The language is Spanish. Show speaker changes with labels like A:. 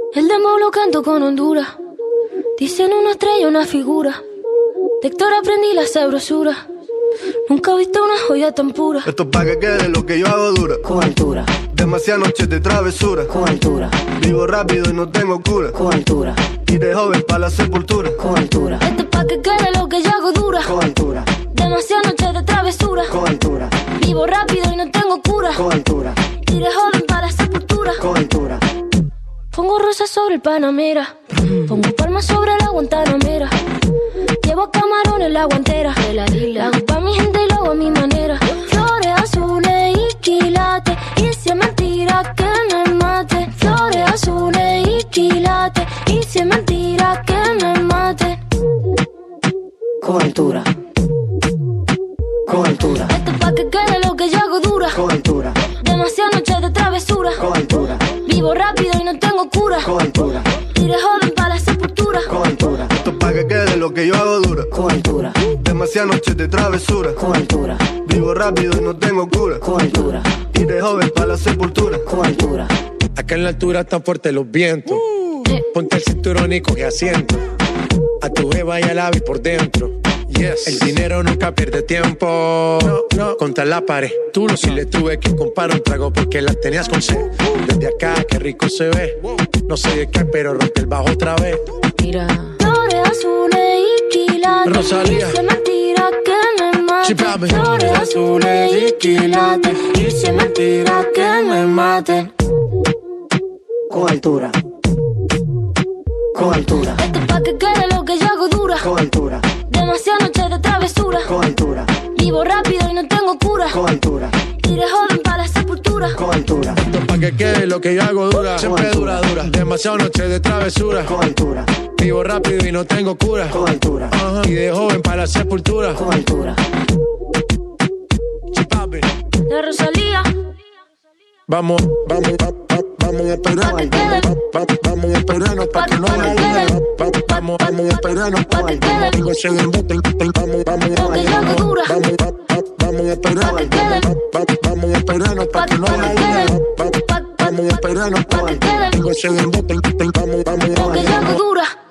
A: El demo lo canto con Honduras. Dicen una estrella, una figura. De Héctor aprendí la sabrosura. Nunca he visto una joya tan pura.
B: Esto es pa' que quede lo que yo hago dura.
C: Con altura.
B: Demasiadas noches de travesura.
C: Con altura.
B: Vivo rápido y no tengo cura.
C: Con altura.
B: Y de joven pa' la sepultura.
C: Con altura.
A: Esto es pa' que quede lo que yo hago dura.
C: Con altura.
A: Demasiadas noches de travesura.
C: Con altura.
A: Vivo rápido y no tengo cura.
C: Con altura.
A: Y de joven pa' la sepultura.
C: Con altura.
A: Pongo rosas sobre el Panamera. Pongo palmas sobre la Guantanamera. Llevo camarones en la guantera. La hago pa' mi gente y lo hago a mi manera. Flores azules y quilates. Y si es mentira que me mate. Flores azules y quilates. Y si es mentira que me mate.
C: Con altura. Con altura.
A: Esto es pa' que quede lo que yo hago dura.
C: Con altura.
A: Demasiadas noches de travesura.
C: Con altura.
A: Vivo rápido y no tengo cura.
C: Con altura.
A: Y de joven pa' la sepultura.
C: Con altura.
B: Esto es pa' que quede lo que yo hago dura.
C: Con altura.
B: Demasiadas noches de travesura.
C: Con altura.
B: Vivo rápido y no tengo cura.
C: Con altura.
B: Y de joven pa' la sepultura.
C: Con altura.
D: Acá en la altura están fuertes los vientos. Ponte el cinturón y coge asiento. A tu jeva y al ave por dentro. Yes. El dinero nunca pierde tiempo. No. Contra la pared. Tú lo si le tuve que comprar un trago porque la tenías con sed. Desde acá, qué rico se ve. No sé de qué, pero rompe el bajo otra vez.
A: Mira. Flores azules y quilates.
D: Rosalía.
A: Y si es mentira que me mate. Flores azules y quilates. Y si es mentira que me mate.
C: Con altura. Con altura.
A: Esto es pa' que quede lo que yo hago dura.
C: Con altura.
A: Demasiadas noches de travesura.
C: Con altura.
A: Vivo rápido y no tengo cura.
C: Con altura.
A: Y de joven pa' la sepultura.
C: Con altura.
D: Esto es pa' que quede lo que yo hago dura. Siempre dura. Demasiadas noches de travesura.
C: Con altura.
D: Vivo rápido y no tengo cura.
C: Con altura.
D: Y de joven para la sepultura.
C: Con altura.
D: Chipapi.
A: La Rosalía.
D: Vamos a esperarnos. Vamos a esperarnos pa' que no haya dinero. Vamos a esperarnos pa' que no se embuten.
A: Lo que yo hago dura.
D: Vamos a esperarnos. Vamos a esperarnos pa' que no haya dinero. Vamos a esperarnos pa' que no se embuten.
A: Lo que yo hago dura.